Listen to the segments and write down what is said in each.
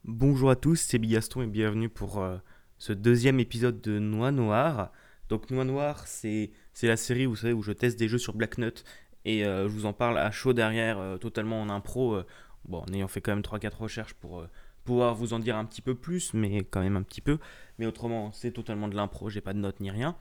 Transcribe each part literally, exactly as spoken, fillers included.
Bonjour à tous, c'est Bigaston et bienvenue pour euh, ce deuxième épisode de Noix Noir. Donc Noix Noir, c'est, c'est la série vous savez, où je teste des jeux sur Black Nut et euh, je vous en parle à chaud derrière, euh, totalement en impro, euh, bon, en ayant fait quand même trois quatre recherches pour euh, pouvoir vous en dire un petit peu plus, mais quand même un petit peu. Mais autrement, c'est totalement de l'impro, j'ai pas de notes ni rien.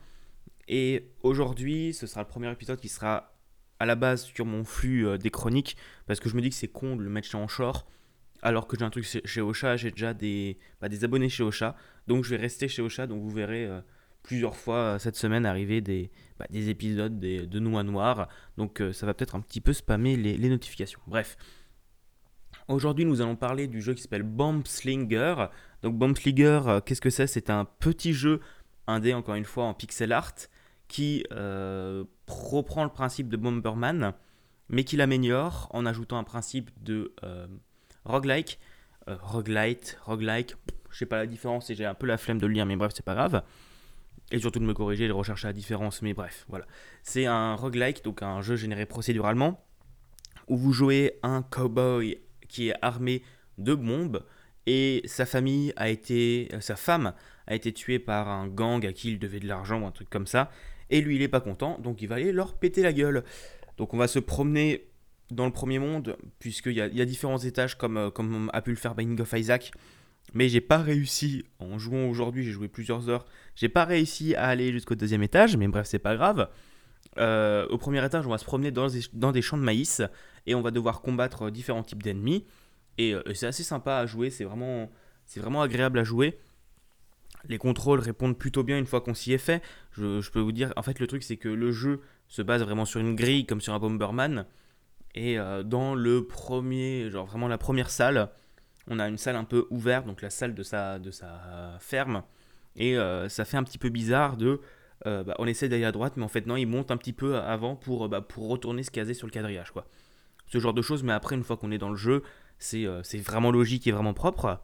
Et aujourd'hui, ce sera le premier épisode qui sera à la base sur mon flux euh, des chroniques, parce que je me dis que c'est con de le mettre chez Anchor alors que j'ai un truc chez chez Ocha, j'ai déjà des, bah, des abonnés chez Ocha. Donc je vais rester chez Ocha. Donc vous verrez euh, plusieurs fois euh, cette semaine arriver des, bah, des épisodes des- de Noix Noir. Donc euh, ça va peut-être un petit peu spammer les, les notifications. Bref, aujourd'hui nous allons parler du jeu qui s'appelle Bomb Slinger. Donc Bomb Slinger, euh, qu'est-ce que c'est? C'est un petit jeu indé, encore une fois, en pixel art qui euh, reprend le principe de Bomberman mais qui l'améliore en ajoutant un principe de euh, roguelike, euh, roguelite, roguelike, je sais pas la différence et j'ai un peu la flemme de le lire, mais bref, c'est pas grave. Et surtout de me corriger et de rechercher la différence, mais bref, voilà. C'est un roguelike, donc un jeu généré procéduralement, où vous jouez un cowboy qui est armé de bombes et sa famille a été, euh, sa femme a été tuée par un gang à qui il devait de l'argent ou un truc comme ça. Et lui, il est pas content, donc il va aller leur péter la gueule. Donc on va se promener dans le premier monde, puisqu'il y a, il y a différents étages comme, euh, comme a pu le faire Binding of Isaac. Mais j'ai pas réussi, en jouant aujourd'hui, j'ai joué plusieurs heures, j'ai pas réussi à aller jusqu'au deuxième étage, mais bref, c'est pas grave. Euh, au premier étage, on va se promener dans des, dans des champs de maïs et on va devoir combattre différents types d'ennemis. Et euh, c'est assez sympa à jouer, c'est vraiment, c'est vraiment agréable à jouer. Les contrôles répondent plutôt bien une fois qu'on s'y est fait. Je, je peux vous dire, en fait, le truc, c'est que le jeu se base vraiment sur une grille comme sur un Bomberman. Et euh, dans le premier, genre vraiment la première salle, on a une salle un peu ouverte, donc la salle de sa, de sa ferme. Et euh, ça fait un petit peu bizarre de. Euh, bah, on essaie d'aller à droite, mais en fait, non, il monte un petit peu avant pour, euh, bah, pour retourner se caser sur le quadrillage, quoi. Ce genre de choses, mais après, une fois qu'on est dans le jeu, c'est euh, c'est vraiment logique et vraiment propre.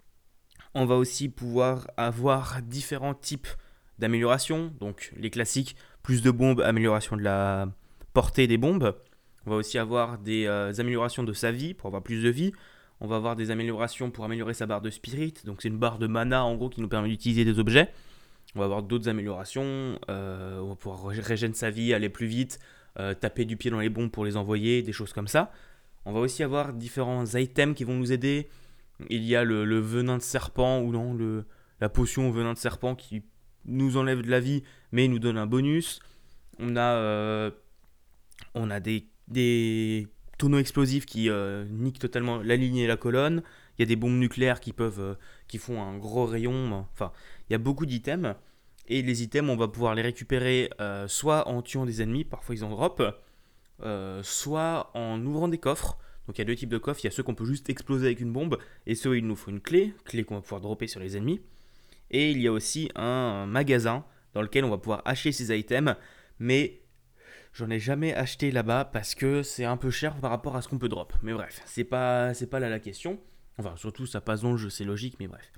On va aussi pouvoir avoir différents types d'améliorations, donc les classiques, plus de bombes, amélioration de la portée des bombes. On va aussi avoir des euh, améliorations de sa vie pour avoir plus de vie. On va avoir des améliorations pour améliorer sa barre de spirit, donc c'est une barre de mana en gros qui nous permet d'utiliser des objets. On va avoir d'autres améliorations, euh, on va pouvoir régénérer sa vie, aller plus vite, euh, taper du pied dans les bombes pour les envoyer, des choses comme ça. On va aussi avoir différents items qui vont nous aider. Il y a le, le venin de serpent ou non, le, la potion au venin de serpent qui nous enlève de la vie mais nous donne un bonus. On a, euh, on a des, des tonneaux explosifs qui euh, niquent totalement la ligne et la colonne. Il y a des bombes nucléaires qui peuvent, euh, qui font un gros rayon. Enfin, il y a beaucoup d'items. Et les items, on va pouvoir les récupérer euh, soit en tuant des ennemis, parfois ils en drop, euh, soit en ouvrant des coffres. Donc il y a deux types de coffres, il y a ceux qu'on peut juste exploser avec une bombe, et ceux où il nous faut une clé, clé qu'on va pouvoir dropper sur les ennemis. Et il y a aussi un magasin dans lequel on va pouvoir acheter ces items, mais j'en ai jamais acheté là-bas parce que c'est un peu cher par rapport à ce qu'on peut drop. Mais bref, c'est pas, c'est pas là la question. Enfin, surtout ça passe dans le jeu, c'est logique, mais bref.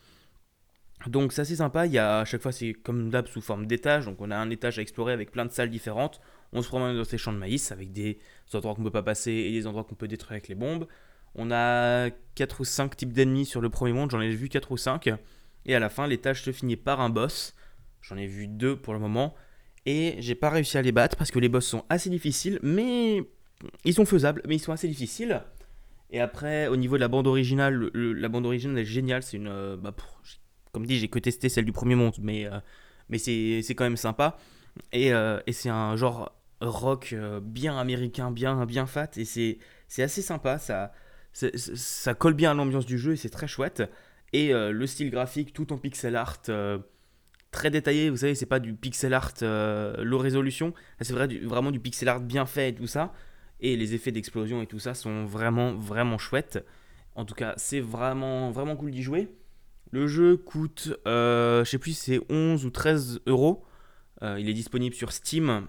Donc c'est assez sympa, il y a à chaque fois c'est comme d'hab sous forme d'étage, donc on a un étage à explorer avec plein de salles différentes. On se promène dans ces champs de maïs avec des endroits qu'on peut pas passer et des endroits qu'on peut détruire avec les bombes. On a quatre ou cinq types d'ennemis sur le premier monde, j'en ai vu quatre ou cinq. Et à la fin, l'étage se finit par un boss. J'en ai vu deux pour le moment. Et j'ai pas réussi à les battre parce que les boss sont assez difficiles, mais ils sont faisables, mais ils sont assez difficiles. Et après, au niveau de la bande originale, le- le- la bande originale est géniale. C'est une, euh, bah, pff, comme dit, j'ai que testé celle du premier monde, mais, euh, mais c'est, c'est quand même sympa. Et, euh, et c'est un genre rock euh, bien américain, bien, bien fat, et c'est, c'est assez sympa. Ça, c'est- c'est- ça colle bien à l'ambiance du jeu et c'est très chouette. Et euh, le style graphique, tout en pixel art, euh, très détaillé. Vous savez, c'est pas du pixel art euh, low résolution. C'est vrai, du- vraiment du pixel art bien fait et tout ça. Et les effets d'explosion et tout ça sont vraiment, vraiment chouettes. En tout cas, c'est vraiment, vraiment cool d'y jouer. Le jeu coûte, euh, je sais plus si c'est onze ou treize euros. Euh, il est disponible sur Steam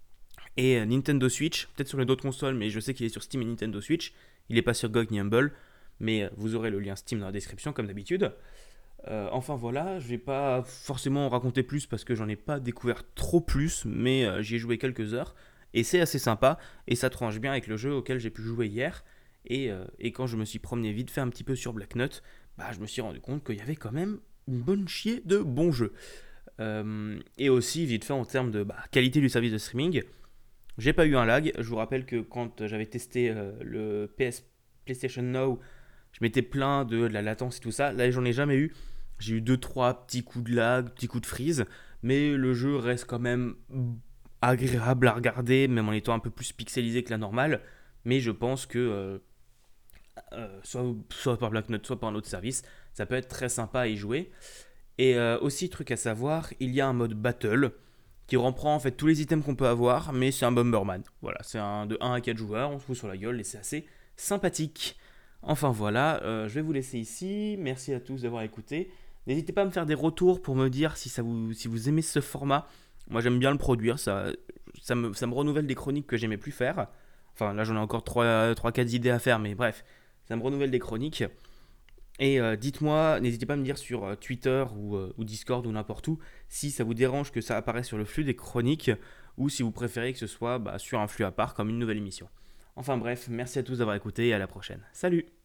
et Nintendo Switch. Peut-être sur les autres consoles, mais je sais qu'il est sur Steam et Nintendo Switch. Il n'est pas sur G O G ni Humble. Mais vous aurez le lien Steam dans la description, comme d'habitude. Euh, enfin voilà, je vais pas forcément en raconter plus parce que j'en ai pas découvert trop plus, mais euh, j'y ai joué quelques heures et c'est assez sympa et ça tranche bien avec le jeu auquel j'ai pu jouer hier. Et, euh, et quand je me suis promené vite fait un petit peu sur Black Nut, bah, je me suis rendu compte qu'il y avait quand même une bonne chier de bons jeux. Euh, et aussi, vite fait, en termes de bah, qualité du service de streaming, j'ai pas eu un lag. Je vous rappelle que quand j'avais testé euh, le P S PlayStation Now, je m'étais plaint de, de la latence et tout ça. Là, j'en ai jamais eu. J'ai eu deux trois petits coups de lag, petits coups de freeze, mais le jeu reste quand même agréable à regarder, même en étant un peu plus pixelisé que la normale. Mais je pense que euh, euh, soit, soit par Blacknut, soit par un autre service, ça peut être très sympa à y jouer. Et euh, aussi, truc à savoir, il y a un mode battle qui reprend en fait tous les items qu'on peut avoir, mais c'est un Bomberman. Voilà, c'est un de un à quatre joueurs, on se fout sur la gueule et c'est assez sympathique. Enfin voilà, euh, je vais vous laisser ici. Merci à tous d'avoir écouté. N'hésitez pas à me faire des retours pour me dire si, ça vous, si vous aimez ce format. Moi j'aime bien le produire, ça, ça, me, ça me renouvelle des chroniques que j'aimais plus faire. Enfin là j'en ai encore trois quatre idées à faire, mais bref, ça me renouvelle des chroniques. Et euh, dites-moi, n'hésitez pas à me dire sur euh, Twitter ou, euh, ou Discord ou n'importe où si ça vous dérange que ça apparaisse sur le flux des chroniques ou si vous préférez que ce soit bah, sur un flux à part comme une nouvelle émission. Enfin bref, merci à tous d'avoir écouté et à la prochaine. Salut!